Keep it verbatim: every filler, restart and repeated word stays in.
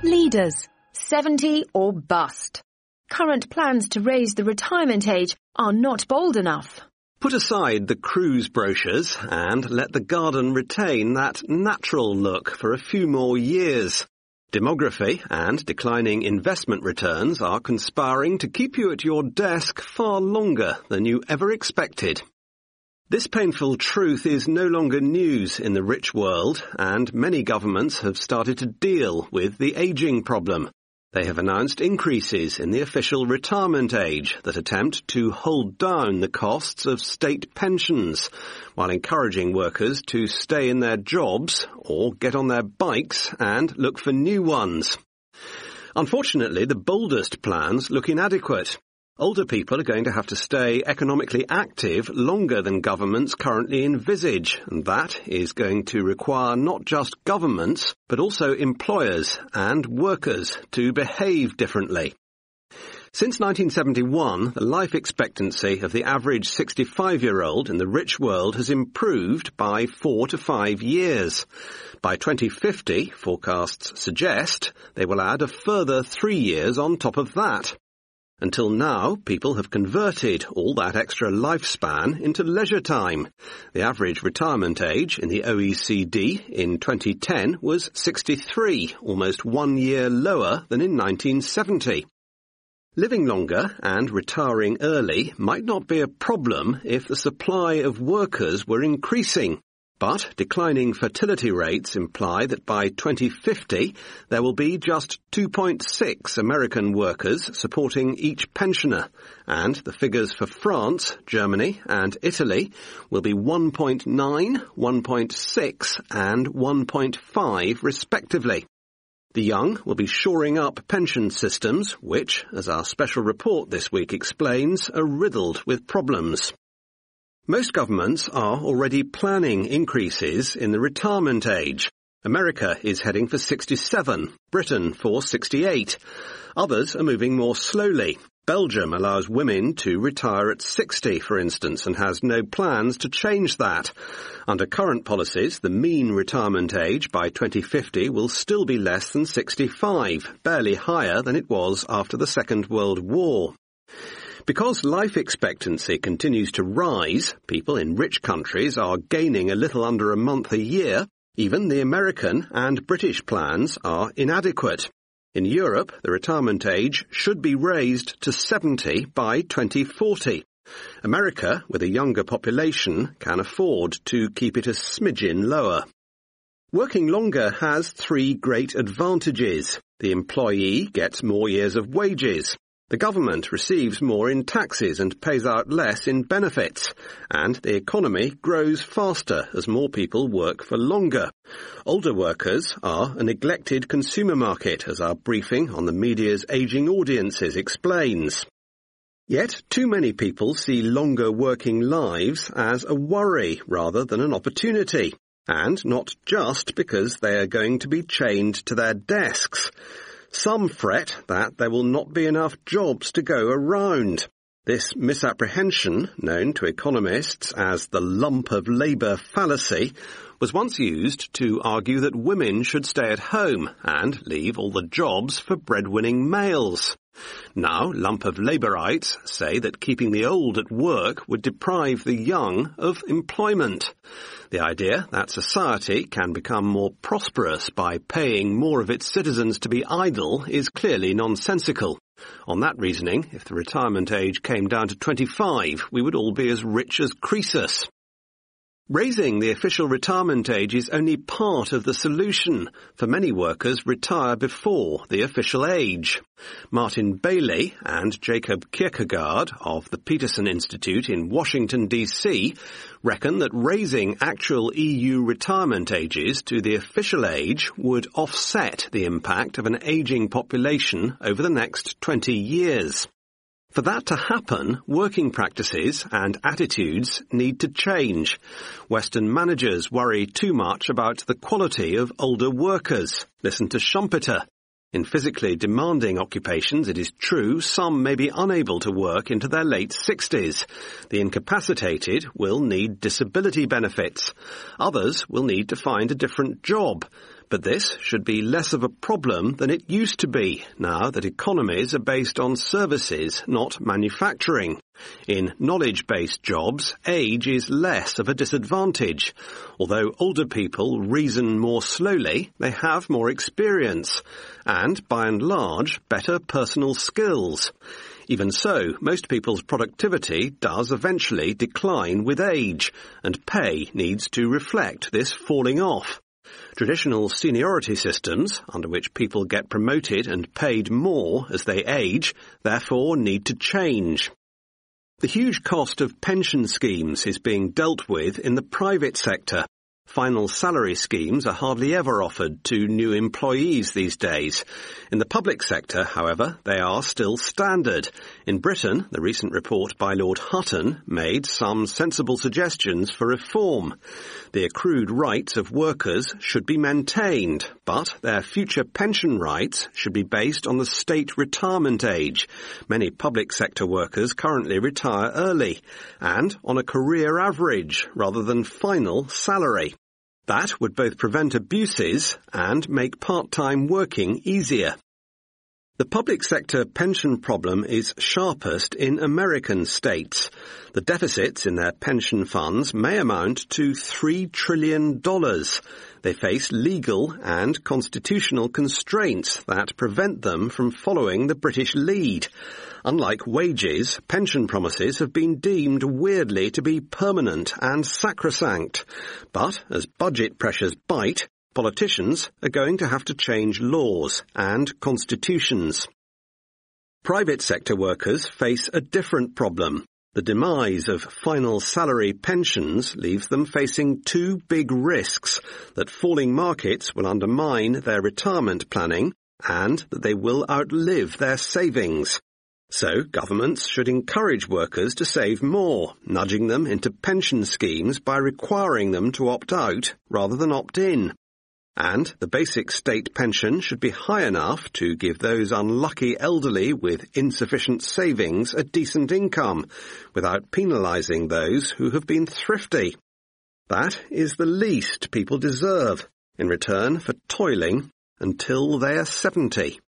Leaders, seventy or bust. Current plans to raise the retirement age are not bold enough. Put aside the cruise brochures and let the garden retain that natural look for a few more years. Demography and declining investment returns are conspiring to keep you at your desk far longer than you ever expected. This painful truth is no longer news in the rich world, and many governments have started to deal with the ageing problem. They have announced increases in the official retirement age that attempt to hold down the costs of state pensions, while encouraging workers to stay in their jobs or get on their bikes and look for new ones. Unfortunately, the boldest plans look inadequate. Older people are going to have to stay economically active longer than governments currently envisage, and that is going to require not just governments, but also employers and workers to behave differently. Since nineteen seventy-one, the life expectancy of the average sixty-five-year-old in the rich world has improved by four to five years. By twenty fifty, forecasts suggest they will add a further three years on top of that. Until now, people have converted all that extra lifespan into leisure time. The average retirement age in the O E C D in twenty ten was sixty-three, almost one year lower than in nineteen seventy. Living longer and retiring early might not be a problem if the supply of workers were increasing. But declining fertility rates imply that by twenty fifty there will be just two point six American workers supporting each pensioner, and the figures for France, Germany and Italy will be one point nine, one point six and one point five respectively. The young will be shoring up pension systems which, as our special report this week explains, are riddled with problems. Most governments are already planning increases in the retirement age. America is heading for sixty-seven, Britain for sixty-eight. Others are moving more slowly. Belgium allows women to retire at sixty, for instance, and has no plans to change that. Under current policies, the mean retirement age by twenty fifty will still be less than sixty-five, barely higher than it was after the Second World War. Because life expectancy continues to rise, people in rich countries are gaining a little under a month a year. Even the American and British plans are inadequate. In Europe, the retirement age should be raised to seventy by twenty forty. America, with a younger population, can afford to keep it a smidgen lower. Working longer has three great advantages. The employee gets more years of wages. The government receives more in taxes and pays out less in benefits, and the economy grows faster as more people work for longer. Older workers are a neglected consumer market, as our briefing on the media's ageing audiences explains. Yet too many people see longer working lives as a worry rather than an opportunity, and not just because they are going to be chained to their desks. Some fret that there will not be enough jobs to go around. This misapprehension, known to economists as the lump of labour fallacy, was once used to argue that women should stay at home and leave all the jobs for breadwinning males. Now, lump of labourites say that keeping the old at work would deprive the young of employment. The idea that society can become more prosperous by paying more of its citizens to be idle is clearly nonsensical. On that reasoning, if the retirement age came down to twenty-five, we would all be as rich as Croesus. Raising the official retirement age is only part of the solution, for many workers retire before the official age. Martin Bailey and Jacob Kierkegaard of the Peterson Institute in Washington, D C reckon that raising actual E U retirement ages to the official age would offset the impact of an aging population over the next twenty years. For that to happen, working practices and attitudes need to change. Western managers worry too much about the quality of older workers. Listen to Schumpeter. In physically demanding occupations, it is true, some may be unable to work into their late sixties. The incapacitated will need disability benefits. Others will need to find a different job. But this should be less of a problem than it used to be, now that economies are based on services, not manufacturing. In knowledge-based jobs, age is less of a disadvantage. Although older people reason more slowly, they have more experience, and, by and large, better personal skills. Even so, most people's productivity does eventually decline with age, and pay needs to reflect this falling off. Traditional seniority systems, under which people get promoted and paid more as they age, therefore need to change. The huge cost of pension schemes is being dealt with in the private sector. Final salary schemes are hardly ever offered to new employees these days. In the public sector, however, they are still standard. In Britain, the recent report by Lord Hutton made some sensible suggestions for reform. The accrued rights of workers should be maintained, but their future pension rights should be based on the state retirement age. Many public sector workers currently retire early, and on a career average rather than final salary. That would both prevent abuses and make part-time working easier. The public sector pension problem is sharpest in American states. The deficits in their pension funds may amount to three trillion dollars. They face legal and constitutional constraints that prevent them from following the British lead. Unlike wages, pension promises have been deemed weirdly to be permanent and sacrosanct. But as budget pressures bite, politicians are going to have to change laws and constitutions. Private sector workers face a different problem. The demise of final salary pensions leaves them facing two big risks: that falling markets will undermine their retirement planning and that they will outlive their savings. So governments should encourage workers to save more, nudging them into pension schemes by requiring them to opt out rather than opt in. And the basic state pension should be high enough to give those unlucky elderly with insufficient savings a decent income, without penalising those who have been thrifty. That is the least people deserve, in return for toiling until they are seventy.